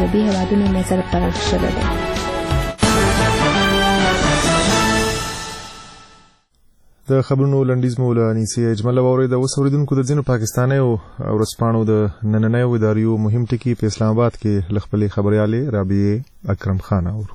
عربي هیوادونو نظر فرق شوی دی. د خبرونو لنډیز مو له انیسي اجمل واورید. اوس اوریدونکو د ځینو پاکستاني او ورځپاڼو د نننیو اداریو مهم ټکي په اسلام آباد کې له خپلې خبريالې رابعه اکرم خان اورو.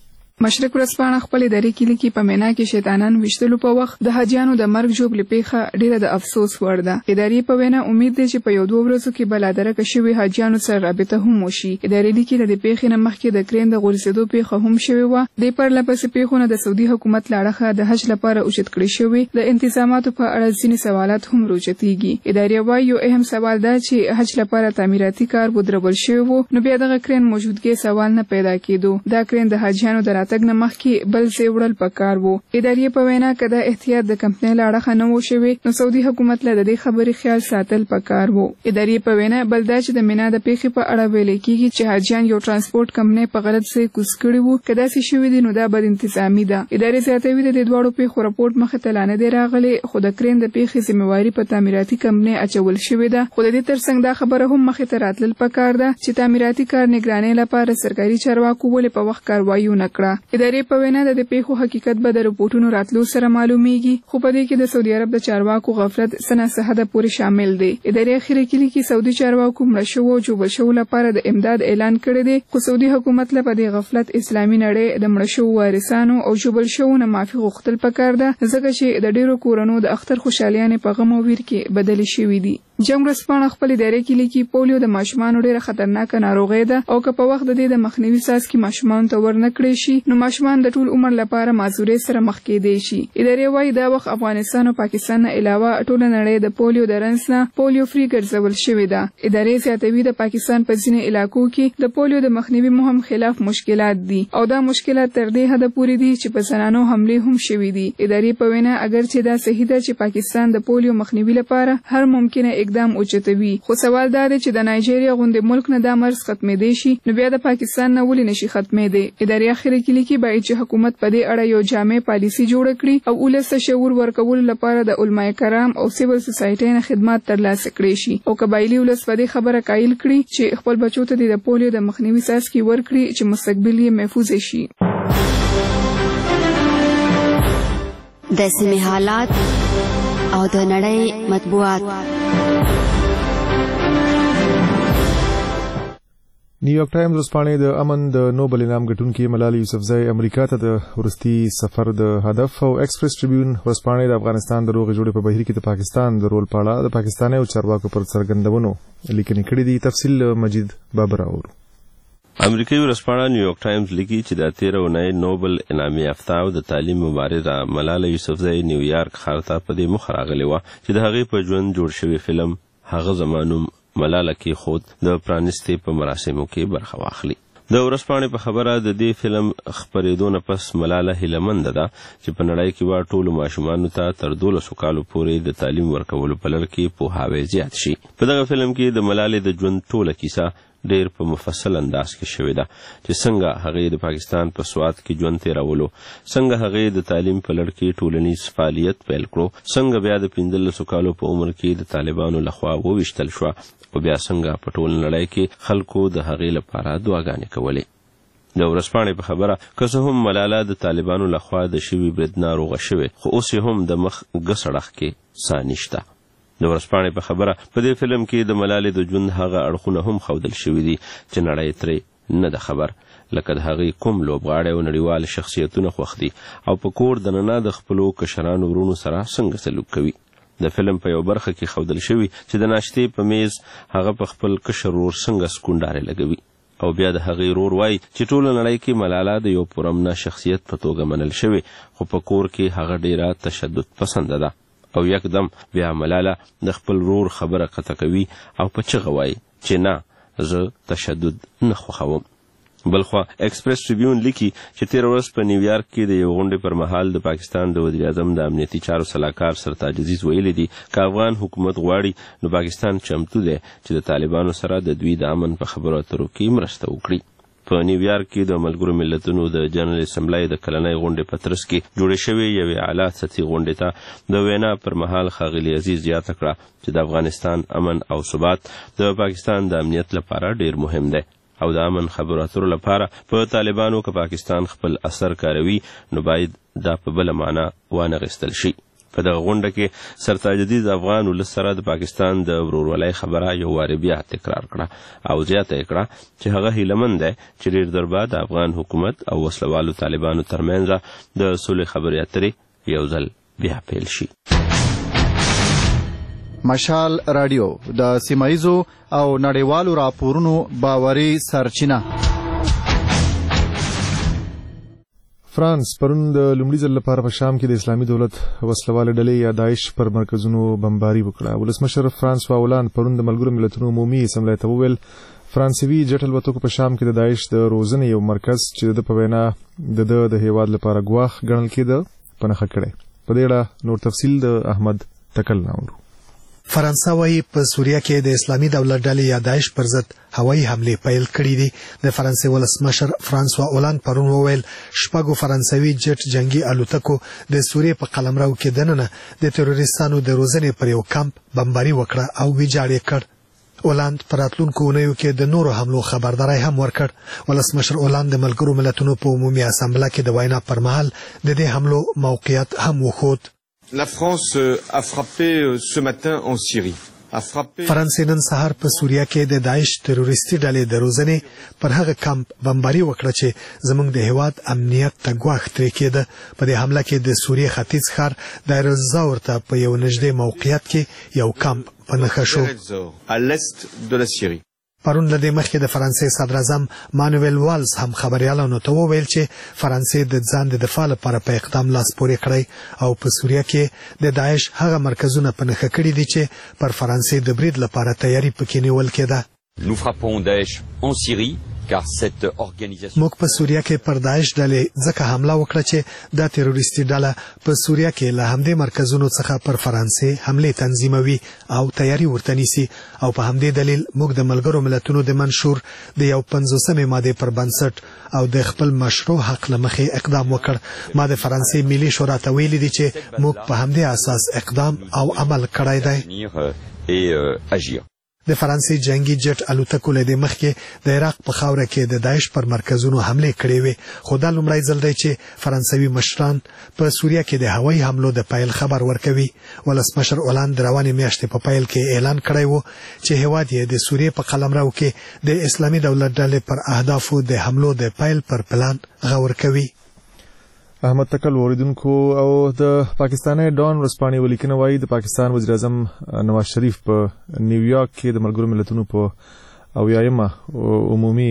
مشرق ورځپاڼه خپل ادارې کې لیکي په مینا کې شیطانان وشتلو په وخت د حاجیانو د مرګ جوړ لپیخه ډیره د افسوس وړ ده. ادارې په وینا امید ده چې په یو دوه ورځو کې بلادرکه شوی حاجیانو سره رابطه هم وشي. ادارې لیکي د پیښې نه مخکې د کرین د غورځېدو پیښه هم شوی و. د پرلپسې پیښونه د سعودي حکومت لاړه د حج لپاره اوچت کړی شوی. د انتظاماتو په اړه ځینې سوالات هم روچتيږي. ادارې وايي یو اهم سوال ده چې حج لپاره تعمیراتي کار ودرول شوی وو، نو بیا دغه کرین موجودګي سوال نه پیدا کېدو. دا کرین د حاجیانو د راتګ نه مخکې بل ځای وړل پکار وو. ادارې په وینا کده احتیاط د کمپنۍ لاړه نه و شوی، نو سعودي حکومت له دې خبرې خیال ساتل پکار وو. ادارې په وینا بل دا چې د مینا د پیښې په اړه ویل کېږي چې حاجیان یو ترانسپورت کمپنۍ په غلط ځای کوز کړی وو. کدا چې شوی دی نو دا بد انتظامی ده. ادارې زیاتوي د دواړو پیښو راپورټ مخه ته لانه دی راغلی، خو د کرین د پیښې ذمہواری په تعمیراتي کمپنۍ اچول شوی ده. خو د دې ترڅنګ دا خبره هم مخه ته راتلل پکار ده چې تعمیراتي کار نگرانی لپاره سرکاري چارواکو ولې په وخت کاروایی نه کړه. ادارې په وینا د پیښو حقیقت به د رپورټونو راتلو سره معلومیږي، خو په دې کې د سعودي عرب د چارواکو غفلت سنه حد پورې شامل دی. ادارې اخیری کې لیکي سعودي چارواکو مړ شو او جوړ شو لپاره د امداد اعلان کړی دی، خو سعودي حکومت له دې غفلت اسلامي نړۍ د مړ شو وارثانو او جوړ شو نه معافي غوښتل پکار ده، ځکه چې د ډیرو کورونو د اختر خوشالیانې په غم او ویر کې بدل شوې دي. جنگ ورځپاڼه خپل ادارې کې لیکي پولیو د ماشومان ډیره خطرناک ناروغي ده او که په وخت د دې د مخنیوي ساس کې ماشومان ته ورنکړي شي نو ماشومان د ټول عمر لپاره معذوري سره مخ کېدای شي. ادارې وايي دا وخت افغانستان او پاکستان نه علاوه ټول نړۍ د پولیو د رنس نه پولیو فری ګرځول شوې ده. ادارې زیاتوي د پاکستان په ځینې علاقو کې د پولیو د مخنیوي مهم خلاف مشکلات دي او دا مشکلات تر دې حد پورې دي چې په زنانو حمله هم شوې دي. ادارې په وینا اگر چې دا صحیح ده چې پاکستان د پولیو مخنیوي لپاره هر ممکنه اقدام اوچتوي، خو سوال دا دی چې د نایجیریا غوندې ملک نه دا مرض ختمېدی شي نو بیا د پاکستان نه ولې نشي ختمېدی. ادارې اخیری کې لیکي باید چې حکومت په دې اړه یو جامع پالیسي جوړ کړي او ولس ته شعور ورکول لپاره د علماء کرام او سیول سوسایټي نه خدمات ترلاسه کړي شي او قبایلی ولس په دې خبره قایل کړي چې خپل بچو ته د پولیو د مخنیوي ساس کې ورکړي چې مستقبل یې محفوظ شي. د سیمې حالات او د نړۍ مطبوعات. نیویارک ټایمز ورځپاڼې د امن د نوبل انعام ګټونکي ملالۍ یوسفزۍ امریکا ته د ورستي سفر د هدف او ایکسپریس ټریبیون ورځپاڼې د افغانستان د روغې جوړې په بهیر کې د پاکستان د رول په اړه د پاکستاني او چارواکو پر څرګندونو لیکنې کړې دي. تفصیل مجید بابر اورو. امریکایي ورځپاڼه نیویارک ټایمز لیکي چې د 13 اونۍ نوبل انعام یافته او د تعلیم مبارزه ملالۍ یوسفزۍ نیویارک ښار ته په دې مخ راغلې وه چې د هغې په ژوند جوړ شوی فلم هغه زمانوم ملاله کې خود د پرانستې په مراسمو کې برخه واخلي. د ورځپاڼې په خبره د دې فلم خپرېدو نه پس ملاله هیلهمنده ده چې په نړۍ کې به ټولو ماشومانو ته تر 12 کالو پورې د تعلیم ورکولو په لړ کې پوهاوی زیات شي. په دغه فلم کې د ملالې د ژوند ټوله کیسه ډیر په مفصل انداز کې شوې ده چې څنګه هغه د پاکستان په سوات کې ژوند تیرولو، څنګه هغه د تعلیم په لړ کې ټولنیز فعالیت پیل کړو، څنګه بیا د 15 کالو په عمر کې د طالبانو لخوا وویشتل شو او بیا څنګه په ټول نړۍ کې خلکو د هغې لپاره دعاګانې کولې. د ورځپاڼې په خبره که څه هم ملاله د طالبانو لخوا د شوي برید ناروغه شوې خو اوس یې هم د مخ ګسړخ کې ساه نشته. د ورځپاڼې په خبره په دې فلم کې د ملالې د ژوند هغه اړخونه هم ښودل شوي دي چې نړۍ ترې نه ده خبر، لکه د هغې کوم لوبغاړی او نړیوال شخصیتونه خوښ دي او په کور دننه د خپلو کشرانو ورونو سره څنګه سلوک کوي. د فلم په یو برخه کې ښودل شوي چې د ناشتې په میز هغه په خپل کشر ورور څنګه سکونډارې لګوي او بیا د هغې ورور وایي چې ټوله نړۍ کې ملاله د یو پرامنه شخصیت په توګه منل شوې خو په کور کې هغه ډیره تشدد پسنده ده او یکدم بیا ملاله د خپل ورور خبره قطع کوي او په چغه وایي چې نه زه تشدد نه خوښوم. بلخوا ایکسپریس ټریبیون لیکي چې 13 ورځ په نیویارک کې د یو غونډې پر مهال د پاکستان د وزیر اعظم د امنیتي چارو سلاکار سرتاج عزیز ویلي دي که افغان حکومت غواړي نو پاکستان چمتو دی چې د طالبانو سره د دوی د امن په خبرو اترو کې مرسته وکړي. په نیویارک کې د ملګرو ملتونو د جنرال اسمبلی د کلنۍ غونډې په ترڅ کې جوړې شوې یوې اعلی سطحي غونډې ته د وینا پر مهال ښاغلي عزیز یاده کړه چې د افغانستان امن او ثبات د پاکستان د امنیت لپاره ډیر مهم دی او د امن خبرو اترو لپاره په طالبانو که پاکستان خپل اثر کاروي نو باید دا په بل معنا وانه غستل شي. په دغه غونډه کې سرتاج الدین افغان ولس سره د پاکستان د ورورولۍ خبره یو وارې بیا تکرار کړه او زیاته کړه چې هغه هیلمن دی چې ډېر در بعد افغان حکومت او وسلوالو طالبانو ترمنځ د صلح خبرې اترې یو ځل بیا پیل شي. مشال رادیو د سیمایزو او نړیوالو راپورونو باوري سرچینه. فرانس پرون د لومړي ځل لپاره په شام کې د اسلامي دولت وسلواله ډلې یا داعش پر مرکزونو بمباري وکړه. ولسمشر فرانسوا هولند پرون د ملګرو ملتونو عمومي اسمبلی ته وویل فرانسوي جټ الوتکو په شام کې د داعش د روزنې یو مرکز چې د په وینا د هیواد لپاره ګواښ ګڼل کېده په نښه کړی. په دې اړه نور تفصیل د احمد تکل ناورو. فرانسا وايي په سوریه کې د اسلامي دولت ډلې یا داعش پر ضد هوایي حمله پیل کړې دي. د فرانسې ولسمشر فرانسوا هولند پرون وویل شپږو فرانسوي جټ جنگي الوتکو د سوریه په قلمرو کې دننه د تروریستانو د روزنې پر یو کمپ بمباري وکړه او ویجاړ کړ. هولند پر راتلونکو اونیو کې د نورو حملو خبرداري هم ورکړ. ولسمشر هولند د ملګرو ملتونو په عمومي اسامبله کې د وینا پر مهال د دې حملو موقعیت هم وښود. La France a frappé ce matin en Syrie. فرانسې نن سهار په سوریه کې د داعش تروریستي ډلې د روزنې پر هغه کمپ بمباري وکړه چې زموږ د هیواد امنیت ته ګواښ ترې کېده. په دې حمله کې د سوریې ختیځ ښار دایر الزور ته په یو نږدې موقعیت کې یو کمپ په نښه شو. پرون له دې مخکې د فرانسې صدر اعظم مانویل والز هم خبريالانو ته وویل چې فرانسې د ځان د دفاع لپاره په اقدام لاس پورې کړی او په سوریه کې د داعش هغه مرکزونه په نښه کړي دي چې پر فرانسې د برید لپاره تیاری پکې نیول کېده. Nous frappons Daesh en Syrie car cette organisation موږ په سوریه کې پر داعش ډلې ځکه حمله وکړه چې دا تروریستي ډله په سوریه کې له همدې مرکزونو څخه پر فرانسې حمله تنظیموي او تیاری ورته نیسي او په همدې دلیل موږ د ملګرو ملتونو د منشور د یو 50مې ماده پر بنسټ او د خپل مشروع حق لمخې اقدام وکړ. ما د فرانسې ملي شورا ته ویلي دي چې موږ په همدې اساس اقدام او عمل کړی دی. د فرانسې جنگي جټ الوتکو له دې مخکې د عراق په خاوره کې د داعش پر مرکزونو حمله کړې وې خو دا لومړی ځل دی چې فرانسوي مشران په سوریه کې د هوایي حملو د پیل خبر ورکوي. ولسمشر هولند روانې میاشتې په پیل کې اعلان کړی و چې هیواد یې د سوریې په قلمرو کې د اسلامي دولت ډلې پر اهدافو د حملو د پیل پر پلان غور کوي. احمد تکل اوریدونکو او د پاکستاني ډان ورسپانې ولیکنه وايي د پاکستان وزیر اعظم نواز شریف په نیویارک کې د ملګرو ملتونو په اویایمه عمومي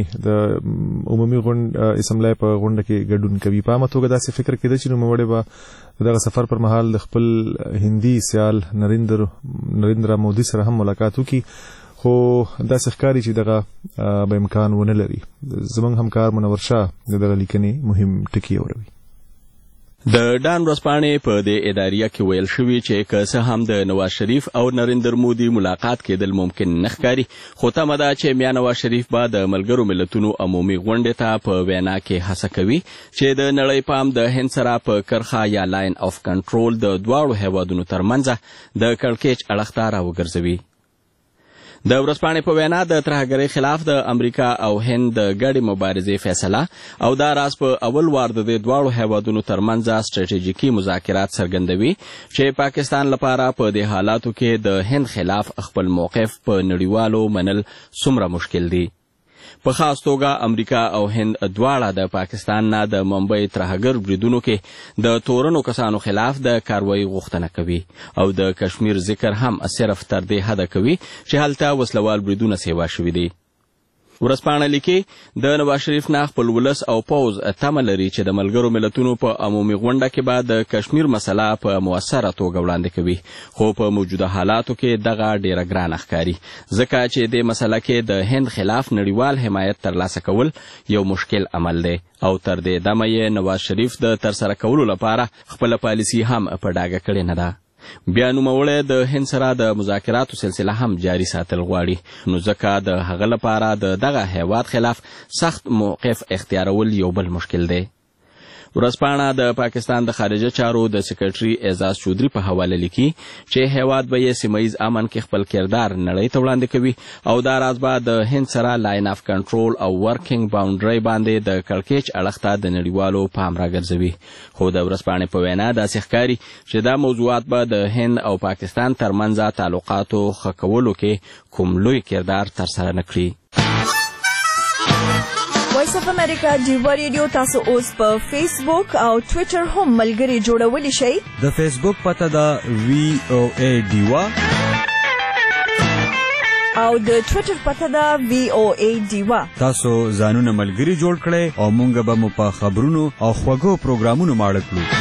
اسمبلی په غونډه کې ګډون کوي. په عامه توګه داسې فکر کېده چې نوموړی به دغه سفر پر مهال د خپل هندي سیال نریندرا مودي سره هم ملاقات وکړي خو داسې ښکاري چې دغه به امکان ونه لري. زموږ همکار منور شاه دغه لیکنې مهم ټکي اوروي. د ډان ورځپاڼې په دې اداریه کې ویل شوي چې که څه هم د نواز شریف او نریندر مودي ملاقات کېدل ممکن نه ښکاري خو تمه ده چې میا نواز شریف به د ملګرو ملتونو عمومي غونډې ته په وینا کې هڅه کوي چې د نړۍ پام د هند سره په کرښه یا لاین اف کنټرول د دواړو هیوادونو ترمنځ د کړکېچ اړخ ته راوګرځوي. د ورځپاڼې په وینا د ترهګرۍ خلاف د امریکا او هند د ګډې مبارزې فیصله او دا راز په اول وار د دې دواړو هیوادونو ترمنځ ستراتیژیکي مذاکرات څرګندوي چې پاکستان لپاره په دې حالاتو کې د هند خلاف خپل موقف په نړیوالو منل څومره مشکل دی. په خاص توګه امریکا او هند دواړه د پاکستان نه د ممبئی ترهګر بریدونو کې د تورنو کسانو خلاف د کاروایی غوښتنه کوي او د کشمیر ذکر هم صرف تر دې حده کوي چې هلته وسلوال بریدونه سیوا شوي دي. ورځپاڼه لیکي د نواز شریف نه خپل ولس او پوز تمه لري چې د ملګرو ملتونو په عمومي غونډه کې به د کشمیر مسله په مؤثره توګه وړاندې کوي خو په موجوده حالاتو کې دغه ډیره ګرانه ښکاري ځکه چې د مسله کې د هند خلاف نړیوال حمایت ترلاسه کول یو مشکل عمل دی او تر دې دمه یې نواز شریف د ترسره کولو لپاره خپله پالیسي هم په ډاګه کړې نه ده. بیا نوموړی د هند سره د مذاکراتو سلسله هم جاري ساتل غواړي نو ځکه د هغه لپاره د دغه هیواد خلاف سخت موقف اختیارول یو بل مشکل دی. ورځپاڼه د پاکستان د خارجه چارو د سکرټري اعزاز چودري په حواله لیکي چې هیواد به یې سیمه ییز امن کې خپل کردار نړۍ ته وړاندې کوي او دا راز به د هند سره لاین اف کنټرول او ورکینګ باونډري باندې د کړکېچ اړخ ته د نړیوالو پام راګرځوي. خو د ورځپاڼې په وینا داسې ښکاري چې دا موضوعات به د هند او پاکستان ترمنځ تعلقاتو ښه کولو کې کوم لوی کردار ترسره نه کړي. وایس اف امریکا ډیوا ریډیو تاسو اوس په فیسبوک او ټوئیټر هم ملګري جوړولی شئ. د فیسبوک پته ده VOA ډیوا او د ټوئیټر پته ده VOA ډیوا. تاسو ځانونه ملګري جوړ کړئ او مونږ به مو په خبرونو او خوږو پروګرامونو ماړه کړو.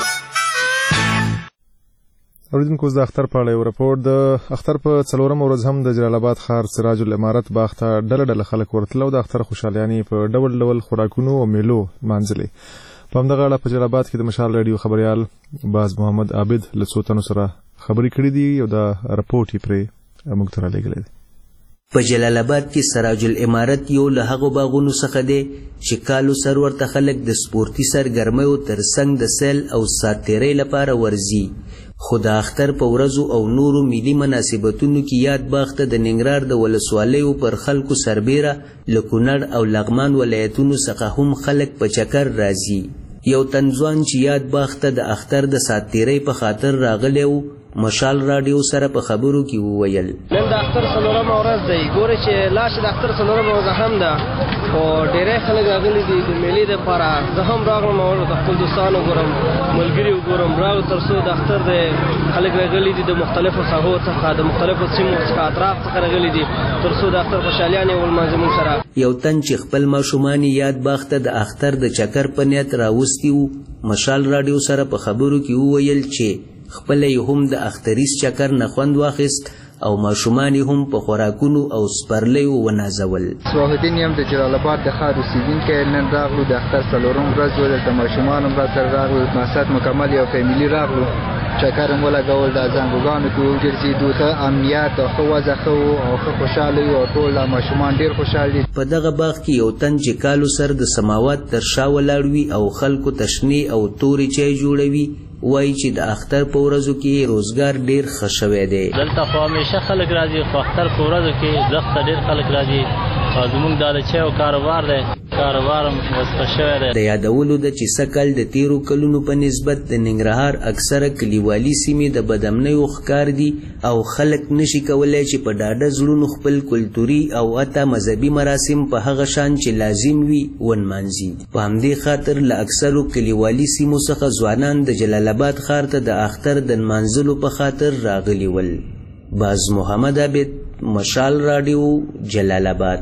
اوریدونکو د اختر په اړه یو راپور. د اختر په 4مه ورځ هم د جلال آباد ښار سراج الامارت باغ ته ډله خلک ورتله او د اختر خوشحالیانې په ډول خوراکونو او میلو مانځلې. په همدغه اړه په جلال آباد کې د مشال رادیو خبريال باز محمد عابد له څو تنو سره خبرې کړې دي او دا راپورټ یې پرې موږ ته رالیږلی دی. په جلال آباد کې سراج الامارت یو له هغو باغونو څخه دی چې کالو سر ورته خلک د سپورتي سرګرمیو ترڅنګ د سیل او ساتیرۍ لپاره ورځي. خو د اختر په ورځو او نورو ملي مناسبتونو کې یاد باغ ته د ننګرهار د ولسوالیو پر خلکو سربیره له کونړ او لغمان ولایتونو څخه هم خلک په چکر راځي. یو تنځوان چې یاد باغ ته د اختر د ساتیرۍ په خاطر راغلی و مشال رادیو سره په خبرو کې وویل نن د اختر څلورمه ورځ دی. ګوره چې لاشه د اختر څلورمه ورځ هم ده خو ډېری خلک راغلي دي د میلې دپاره. زه هم راغلم او د خپل دوستانو ګورم ملګري وګورم راغلو تر څو د اختر د خلک راغلي دي د مختلفو ساحو څخه د مختلفو سیمو څخه اطراف څخه راغلي دي تر څو د اختر خوشحالیانې ولمانځي موږ سره. یو تن چې خپل ماشومان یاد باغ ته د اختر د چکر په نیت راوستي وو مشال رادیو سره په خبرو کې وویل چې خپل یې هم د اختریز چکر نه خوند واخیست او ماشومان یې هم په خوراکونو او سپرلیو ونازول. صلاحالدین یم د جلال آباد د ښار اوسېدونکی. نن راغلو د اختر څلورم ورځ و دلته ماشومان هم راسره راغلو مقصد مکمل یو فیملي راغلو چکر هم ولګول د زنګوګانو کې وګرځېدو ښه امنیت او ښه وضع ښه و او ښه خوشحاله یو او ټول ماشومان ډېر خوشحال دي. په دغه باغ کې یو تن چې کالو سر د سماوات تر شا ولاړ وي او خلکو ته شنې او تورې چای جوړوي وایي چې د اختر په ورځو کې روزګار ډېر ښه شوی دی. دلته خو همیشه خلک راځي خو اختر په ورځو کې دښته ډېر خلک راځي او زموږ دا د چایو کاروبار دی کاروبار هم وسپه شوی دی. د یادولو ده چې سږ د تیرو کلونو په نسبت د ننګرهار اکثره کلیوالي سیمې د بدامنیو ښکار دي او خلک نشي کولی چې په ډاډه زړونو خپل کلتوري او حتی مذهبي مراسم په هغه شان چې لازم وي ونمانځي. په همدې خاطر له اکثرو کلیوالي سیمو څخه ځوانان د جلال آباد ښار ته د اختر د نمانځلو په خاطر راغلي ول. باز محمد عابد مشال رادیو جلال آباد.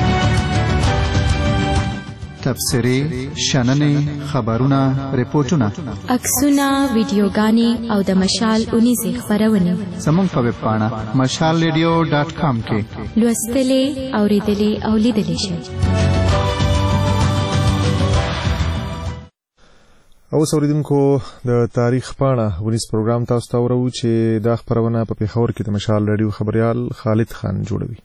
تفسیری شننې خبرونه ریپورتونه عکسونه ویډیوګانې او د مشال اونیزې خبرونه زموږ په ویب پاڼه mashalradio.com کې لوستلې اوریدلې او لیدلې شئ. او اوریدونکو د تاریخ پاڼه ونیس پروګرام تاسو ته ورو چې دا خبرونه په پیښور کې د مشال رادیو خبريال خالد خان جوړوي.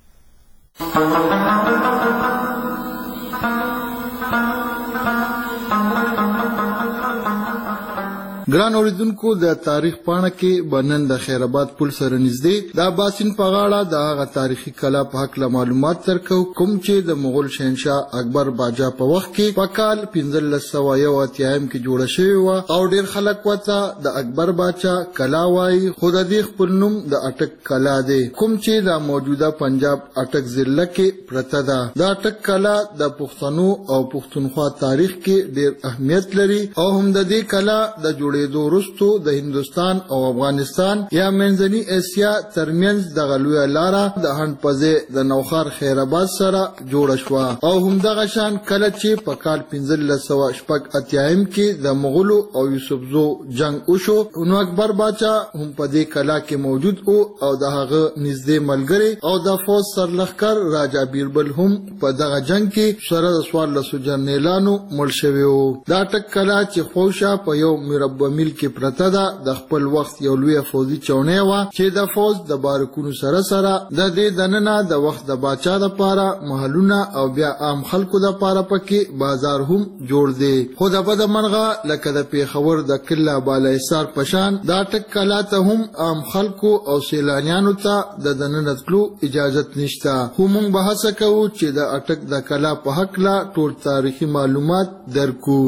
ګران اوریدونکو د تاریخ پاڼه کې بنن د خیر آباد پل سره نږدې د باسین په غاړه د هغه تاریخي کلا په حق معلومات ترکو کوم چې د مغول شهنشاه اکبر باجا په وخت کې په کال 1581 کې جوړه شوې و او ډیر خلک وته د اکبر باچا کلا وایي. خو د دې خپل نوم د اټک کلا دی کوم چې د موجوده پنجاب اټک ضلع کې پرته ده. د اټک کلا د پښتنو او پښتونخوا تاریخ کې ډیر اهمیت لري او هم د دې کلا د جوړ ورستو د هندستان او افغانستان یا منځنی اسیا ترمنځ د غلوی لاره د هند پځه د نوخار خیر آباد سره جوړ شو او هم دغه شان کله چې په کال 1580 کې د مغولو او یوسفزو جنگ وشو نو اکبر باچا هم په دې کلا کې موجود او د هغه نږدې ملګری او د فوج سرلښکر راجا بیربل هم په دغه جنگ کې سره د 14 جنرالانو مړ شوی و. دا ټک کلا چې خوشا په یو مربع میل کې پرته ده. د خپل وخت یو لوی فوزي چونې و چې د فوز د بارکونو سره سره د دې دننه د وخت د باچا لپاره محلونه او بیا عام خلکو لپاره پکې بازار هم جوړ دی. خو د بده مرغه لکه د پیښور د کلا بالایسار پشان دا ټک کلا ته هم عام خلکو او سیلانیانو ته د دننه تلو اجازت نشته. خو موږ به هڅه کوو چې د اټک د کلا په هکله ټول تاریخي معلومات درکو.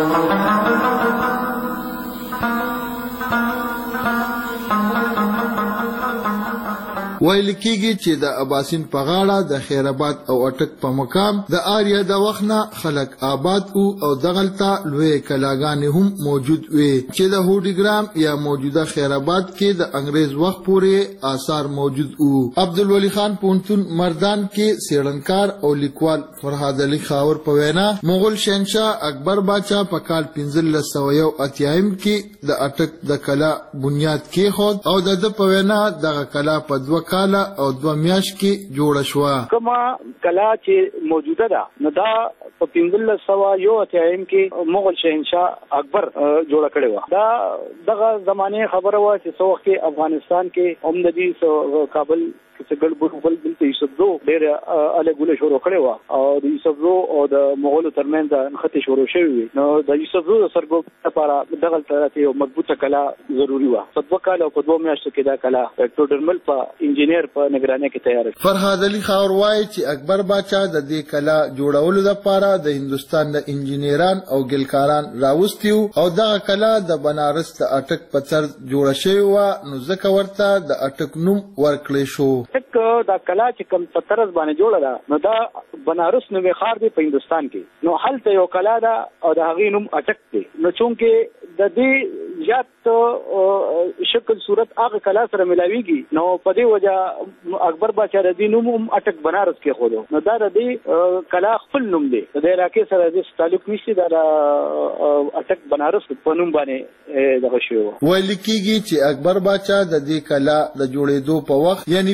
ویل کېږي چې د اباسین په غاړه د خیرآباد او اټک په مقام د آریا د وخت نه خلک آباد او دغلته لوی کلاګانې هم موجود وي چې د هوډیګرام یا موجوده خیرآباد کې د انګریز وخت پورې آثار موجود وو. عبدالولي خان پونتون مردان کې څېړنکار او لیکوال فرهاد علي خاور په وینا مغول شهنشاه اکبر باچا په کال 1581 کې د اټک د کلا بنیاد کېښود او د ده په وینا دغه کلا په 2 کاله او 2 میاشت کې جوړه شوه. کومه کلا چې موجوده ده نو دا په 1581 کې مغول شهنشاه اکبر جوړه کړې وه. دا دغه زمانه خبره وه چې څو وخت کې افغانستان کې هم د دې کابل چې ګډ بل دلته یوسفزو ډېره الګوله شروع کړې وه او د یوسفزو او د مغولو ترمنځ نښتې شروع شوې وې. نو د یوسفزو د سرګوب لپاره دغلته یو مضبوطه کلا ضروري وه. په 2 کال او په 2 میاشتو کې دا کلا ټوډرمل په انجینیر په نگرانۍ کې تیار شو. فرهاد علي خاور وایي چې اکبر باچا د دې کلا جوړولو لپاره د هندوستان د انجینیران او ګلکاران راوستي او دغه کلا د بنارس د اټک په طرز جوړه شوې وه نو ځکه ورته د اټک نوم ورکړی شو. دا کلا چې کوم په طرز باندې جوړه ده نو دا بنارس نومي ښار دی په هندوستان کې. نو هلته یو کلا ده او د هغې نوم اټک دی. نو چونکې د دې زیات شکل صورت هغه کلا سره ملاویږي نو په دې وجه اکبر باچا د دې نوم هم اټک بنارس کې ښودو. نو دا د دې کلا خپل نوم دی. د دې علاقې سره د تعلق نشته. دا د اټک بنارس په نوم باندې دغه شوی و. ویل کېږي چې اکبر باچا د دې کلا د جوړېدو په وخت یعنی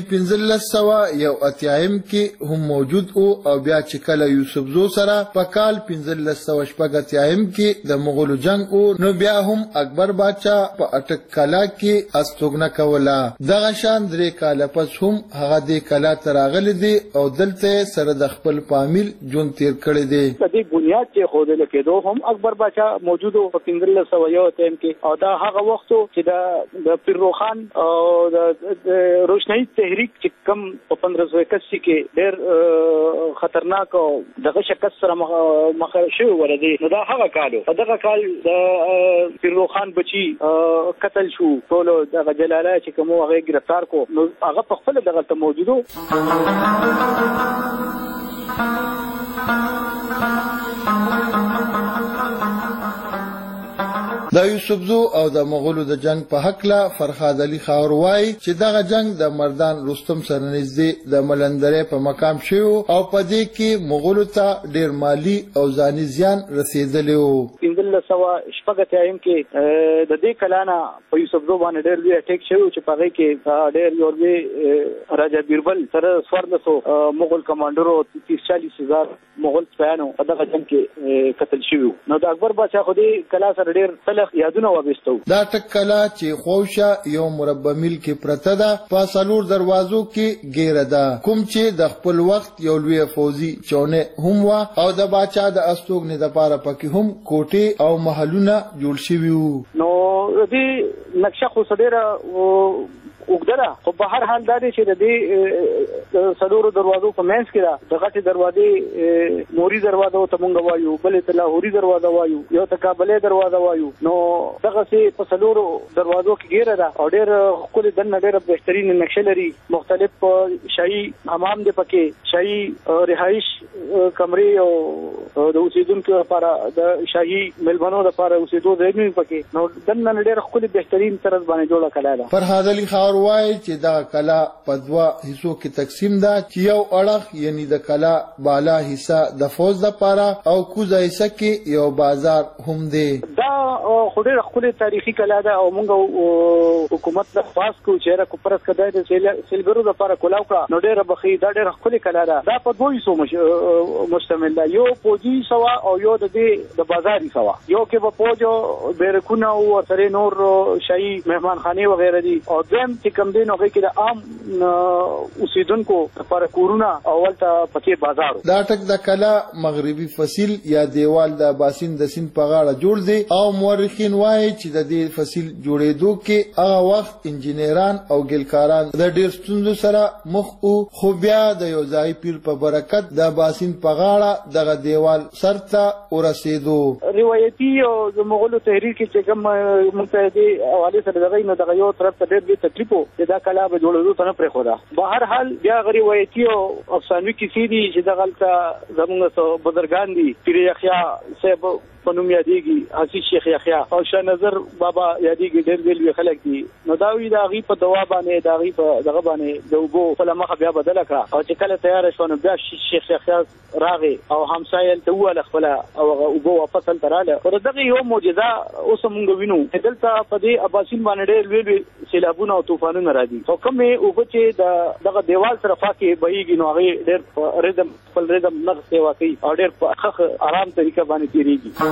1581 کې هم موجود او بیا چې کله یوسفزو سره په کال 1580 کې د مغولو جنگ نو بیا هم اکبر باچا په اټک کلا کې استوګنه کوله. دغه شان 3 کاله پس هم هغه دې کلا ته راغلی دی او دلته سره د خپل فامیل ژوند تیر کړی دی. د دې بنیاد چې ښودل کېدو هم اکبر باچا موجود و په 1581 کې او دا هغه وخت چې د پیروخان او د روشنايي تحریک چې کم په 1581 کې ډېر خطرناک او دغه شکست سره مخ شوی ولدي. نو دا هغه کال په دغه کال د پیروخان بچي قتل شو. ټول دغه جلاله چې کوم هغه گرفتار کو نو هغه په خپل دغه ته موجودو. د یوسفزو او د مغولو د جنگ په هکله فرهاد علي خاور وایي چې دغه جنگ د مردان رستم سره نږدې د ملندرې په مقام شوی او په دې کې مغولو ته ډېر مالی او ځاني زیان رسېدلی و. 1580 کې د دې کلانه په یوسفزو باندې ډېر لوی اټیک شوی چې په هغې کې ډېر یو لوی راجا بیربل سره 1400 مغول کمانډرو 30-40 هزار مغول سپیانو په دغه جنگ کې قتل شوي. نو د اکبر باچا خو دې کلا سره ډېر یادونه وابستو. دا ټک کلا چې خوشه یو مربع میل کې پرته ده په 4 دروازو کې ګیره ده کوم چې د خپل وخت یو لوی فوزي چونې هم وه او د باچا د استوګنې دپاره پکې هم کوټې او محلونه جوړ شوي وو. نو دې نقشه خو څه ډېره اوږده ده خو په هر حال دا دی چې د دې 4 دروازو په منځ کې ده. د غټې دروازې موري دروازه ورته مونږ وایو، بلې ته لاهوري دروازه وایو، یو ته کابلې دروازه وایو. نو دغسې په 4 دروازو کې ګیره ده او ډېر ښکلې دننه ډېره بهترین نقشه لري. مختلف شاهي حمام دی پکې، شاهي رهایش کمرې او د اوسېدونکو لپاره د شاهي مېلمنو لپاره اوسېدو ځایونه پکې. نو دننه ډېر ښکلې بهترین طرز باندې جوړه کړې ده. فرهاد علي خاور خبر وایي چې دا کلا په دوه حصو کې تقسیم ده چې یو اړخ یعنی د کلا بالا حصہ د فوج لپاره او کوزه حصہ کې یو بازار هم دی. دا خوري خپل تاریخي کلا ده او موږ حکومت له خاص کو چې را کو پرس کده د سیلګرو لپاره کولاو کا نو ډېر بخي دا ډېر خپل کلا ده. دا په دوه حصو مشتمل ده، یو فوجي سوا او یو د بازاري سوا. یو کې په فوجو بیرکونه او سره نور شاهي مهمانخانه وغیرہ دي او دیم چې کم دین هغه کې د عام اوسیدونکو لپاره کورونه اول ته پکې بازار. دا ټک د کلا مغربي فصیل یا دیوال د باسین د سین په غاړه جوړ دی او مورخین وایي چې د دې فصیل جوړېدو کې هغه وخت انجینران او ګلکاران د ډېر ستونزو سره مخ او خو بیا د یو ځای پیر په برکت د باسین په غاړه دغه دیوال سرته ورسېدو. روایتي او د مغولو تحریک چې کوم متحدي حواله سره دغه نه دغه یو طرف ته ډېر تکلیف و دا کلا به جوړېدو ته نه پرې خو دا به هر حال بیا روایتي او افسانوي کیسې دي چې دغه زموږ بزرګان دي پیر یحیی صاحب پنوم یادېږي، حسین شیخ یحیی او شاه نظر بابا یادېږي، ډېر ویل خلک دي. نو دا وی دا غي په دوا باندې دا غي په دغه باندې د وګو په لمخه بیا بدل کړه او چې کله تیار شو نو بیا شیخ یحیی راغی او همسایل ته وله خپل او وګو واپس تراله. او دغه یو معجزه اوس موږ وینو دلته په دې اباسین باندې ډېر ویل سیلابونه او طوفانونه راځي او کومه او چې دغه دیوال سره فاکه بهيږي نو هغه ډېر ریدم خپل ریدم نغ سیوا کوي او ډېر په آرام طریقه باندې تیریږي.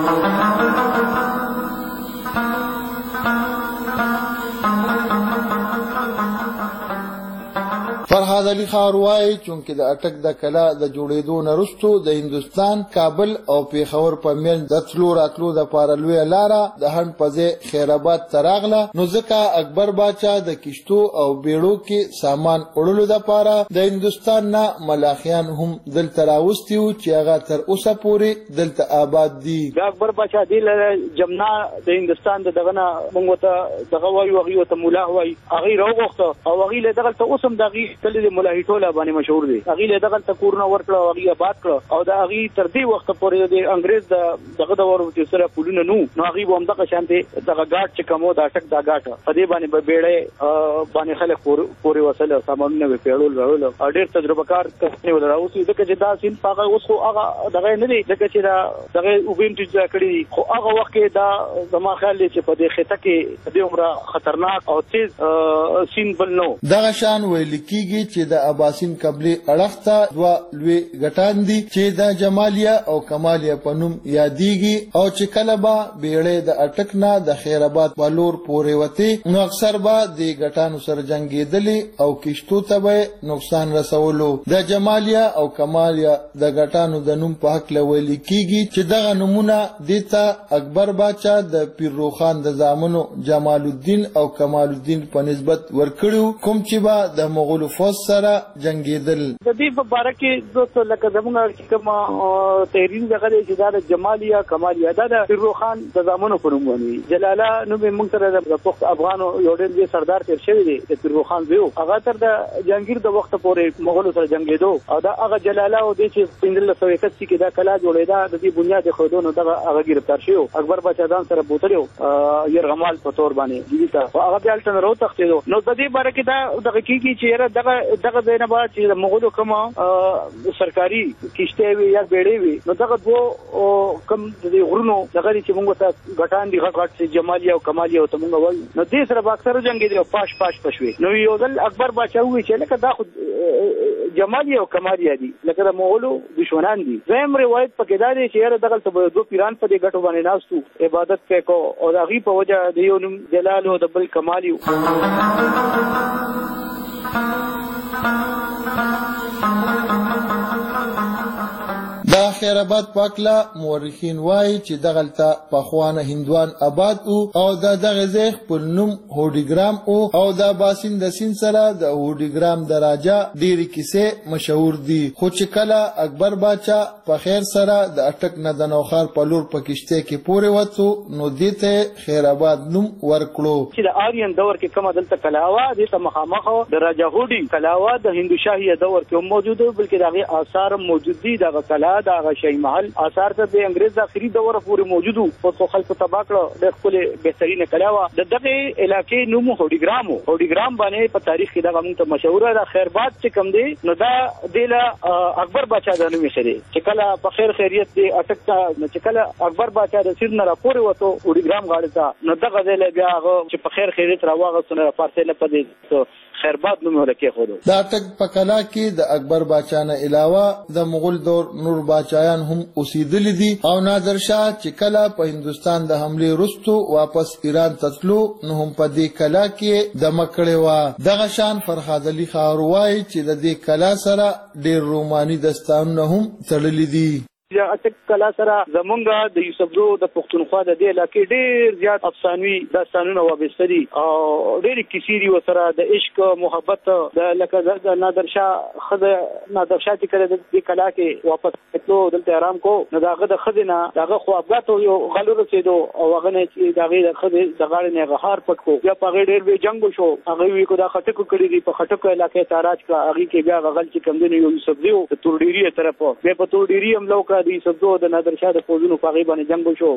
فرهاد علي خان وایي چونکه د اټک د کلا د جوړېدو نه وروسته د هندوستان کابل او پیښور په منځ د تلو راتلو دپاره لویه لاره د هند په ځای خیرآباد ته راغله، نو ځکه اکبر باچا د کشتو او بیړو کې سامان وړلو دپاره د هندوستان نه ملاخیان هم دلته راوستي وو چې هغه تر اوسه پورې دلته آباد دي. د اکبر باچا دی له جمنا د هندوستان دغه نه موږ ته دغه وایو هغه ته مولا وایي هغه راوغوښته او هغه له دغه ته اوسم دغه کله د ملاحي ټوله باندې مشهور دي. هغه له دغه تکورونه ورکړه او هغه آباد کړ او دا هغه تر دې وخت پورې د انګريز دغه د ورو چې سره پولونه نو هغه هم دغه شانته دغه غاټ چې کومو دا ټک دا غاټ په دې باندې بیړې باندې خلک پورې وسله سامانونه په پیړول راول او ډېر تجربه کار کوي ولراوسی ځکه چې دا سین پاغه اوس خو هغه دغه نه دی ځکه چې دا دغه وبیم چې کړی خو هغه وخت کې دا زما خیال دی چې په دې خطه کې د عمره خطرناک او تیز سین بل نو. دغه شان ویل کیږي چې د اباسین قبلي اړخ ته دوه لوی غټان دي چې د جمالیا او کمالیا په نوم یادېږي او چې کله به بیړې د اټک نه د خیرآباد په لور پورې وتې نو اکثر به د غټانو سره جنګېدلې او کشتو ته به نقصان رسولو. د جمالیا او کمالیا د غټانو د نوم په حق ویل کیږي چې دغه نومونه دیتا اکبر باچا د پیر روخان د زامنو جمال الدین او کمال الدین په نسبت ورکړو کوم چې به د مغول فوج سره جنگیدل. د دې په اړه کې دوستو لکه زموږ کوم تحریر دغه د جمالیا کمالیا د پیرو خان د زامنو په نوم باندې جلاله نو موږ سره د پخت افغانو یو ډېر سردار تیر شوی دی د پیرو خان دیو هغه تر د جنگیر د وخت پورې مغول سره جنگیدو او دا هغه جلاله او د چې 1581 کې دا کلا جوړېدا د دې بنیاد خودونو دغه هغه گرفتار شو اکبر بچا ځان سره بوتلو يرغمال په تور باندې دي تا هغه بیا تل راو تختیدو نو د دې باره کې دا دغه کیږي چې دغه دینه بعد چې مغولو کوم سرکاري کشته وي یا بیړې وي نو دغه دوه کم د غرونو دغه چې موږ ته غټان دي غټ چې جمالیا او کمالیا او ته موږ وایو نو دې سره باکثر جنگي دي پاش پښوي نو یو ځل اکبر بادشاہ وی چې لکه دا خو جمالیا او کمالیا دي لکه د مغولو دشمنان دي. زم روایت پکې دا دي چې دغه ته دوه پیران په دې غټو باندې ناستو عبادت کوي او دا غي په وجه د یو نوم جلال او د بل کمالیو. دا خیرآباد پاکلا مورخین وایي چې دغلته پخوانه هندوان آباد او دغه ځای خپل نوم هوډیګرام او د باسین د سین سره د هوډیګرام د راجا ډېرې کیسې مشهور دي خو چې کله اکبر باچا په خیر سره د اټک نه د نوخار په لور په کشته کې پورې وڅو نو دې ته خیرآباد نوم ورکړو. چې د آریان دور کې کومه دلته کلاوه دې ته مخامخ د راجا هوډي کلاوه د هندو شاهي دور کې موجود بلکې دغه آثار موجود دي دغه کلا دغه شاهي محل آثار ته د انګريز د اخري دور پورې موجودو او خلکو تباہ کړ د خپل بهترینه کلاوه د دغه علاقې نوم هوډیګرام باندې په تاریخ کې دغه موږ ته مشهور ده. خیرباد چې کوم دی نو دا د اکبر بادشاہ د نوم شری چې کله په خیر خیریت دی اٹکتا چې کله اکبر بادشاہ د سید نه راپورې وته هوډیګرام غاړه ته نو دغه ځای بیا هغه چې په خیر خیریت راوغه فارسی نه پدې خیرباد نوم ورکه خو دا ټک په کلا کې د اکبر بادشاہ نه علاوه د مغول دور نور بادشاہان هم اوسېدل دي او نادر شاه چې کله په هندستان د حمله وروسته واپس ایران تتلو نو هم په دې کلا کې د مکړې وا دغه شان فرهاد علي خاروای چې د دې کلا سره ډېر روماني داستانونه هم تړلي دي. اټک کلا سره زمونږ د یوسفزو د پښتونخوا د دې علاقې ډېر زیات افسانوي داستانونه وابسته دي او ډېرې کیسې دي ورسره د عشق محبت د لکه د نادر شاه چې کله د دې کلا کې واپس تلو دلته آرام کو نو دغه د ښځې نه دغه خوابګاتو یو غل ورسېدو او هغه نه چې دغې د ښځې د غاړې نه غهار پټ کړو بیا په هغې ډېر بې جنګ وشو هغوی ویې کو دا خټکو کړي دي په خټکو علاقې ته راج کړه هغې کې بیا هغه غل چې کوم دی نو یو یوسفزي و د تورډیري طرف بیا په تورډیري حمله وکړه د یوسفزو د نادر شاه د فوجونو په هغې باندې جنګ وشو.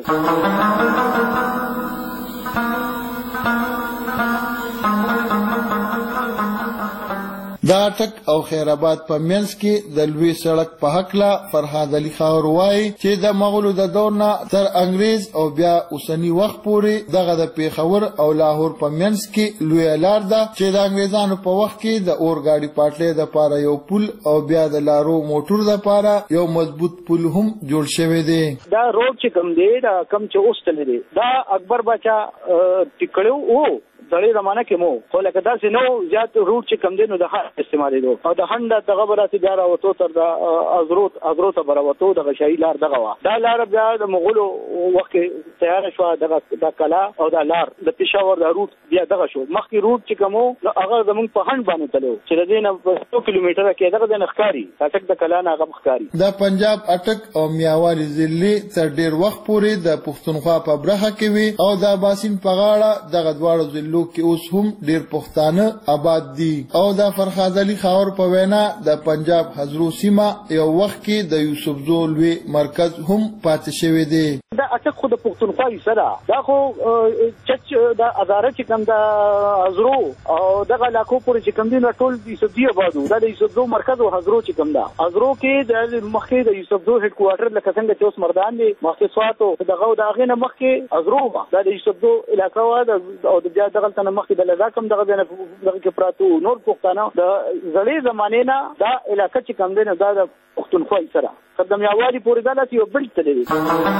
دا ټک او خیرآباد په منځ کې د لوی سړک په هکله فرهاد علي خاروای چې د مغولو د دور نه تر انګریز او بیا اوسنی وخت پورې دغه د پیښور او لاهور په منځ کې لوی لار ده چې د انګریزانو په وخت کې د اورګاډي پټلۍ د پاره یو پل او بیا د لارو موټر د پاره یو مضبوط پل هم جوړ شوی دی. دا روډ چې کوم دی دا کم چې اوس تللی دی دا اکبر بادشاه ټیکړو وو دړې زمانه کې مو خو لکه داسې نو زیات روټ چې کم دی نو د هند استعمالېدو او د هند دغه به راسې بیا راوتو تر د ازرو ته به راوتو دغه شاهي لار دغه وه دا لاره بیا د مغولو وخت کې تیاره شوه د کلا او دا لار د پېښور دا روټ بیا دغه شو مخکې روټ چې کوم و هغه زموږ په هند باندې تللی و چې د دې نه 100 کیلومتره کې دغه ځای نه ښکاري اټک د کلا نه هغه ښکاري. د پنجاب اټک او میاوالي ضلعې تر ډېر وخت پورې د پښتونخوا په برخه کې وي او د اباسین په غاړه دغه دواړو ضلعو کې اوس هم ډېر پښتانه آباد دي او د فرهاد علي خاور په وینا د پنجاب حضرو سیمه یو وخت کې د یوسفزو لوی مرکز هم پاتې شوی دی. دا اټک خو د پښتونخوا حصه ده دا خو چچ د ازاره چې کوم د حضرو او دغه علاقو پورې چې کوم دي نو ټول یوسفزي آبادو دا د یوسفزو مرکز او حضرو چې کوم ده حضرو کې د مخکې د یوسفزو هډ کوارټر لکه څنګه چې اوس مردان دی مخکې سواتو دغه د هغې نه مخکې حضرو دا د یوسفزو علاقه وه او بیا دغلته نه مخکې د لږه دغه ځای نه دغه کې پراته نور پښتانه د زړې زمانې نه دا علاقه چې کوم دی نو دا د پښتونخوا حصه ده تر د میاوالي پورې دا داسې یو بل تللی دی.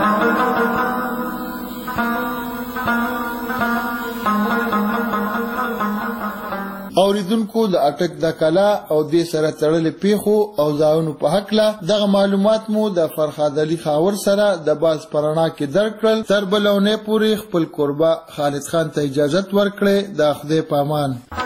اوریدونکو د اټک د کلا او دې سره تړلې پیښو او ځایونو په هکله دغه معلومات مو د فرهاد علي خاور سره د باز پرانا کې درکړل تر بلونې پورې خپل قربا خالد خان ته اجازه ورکړې د خدای پامان.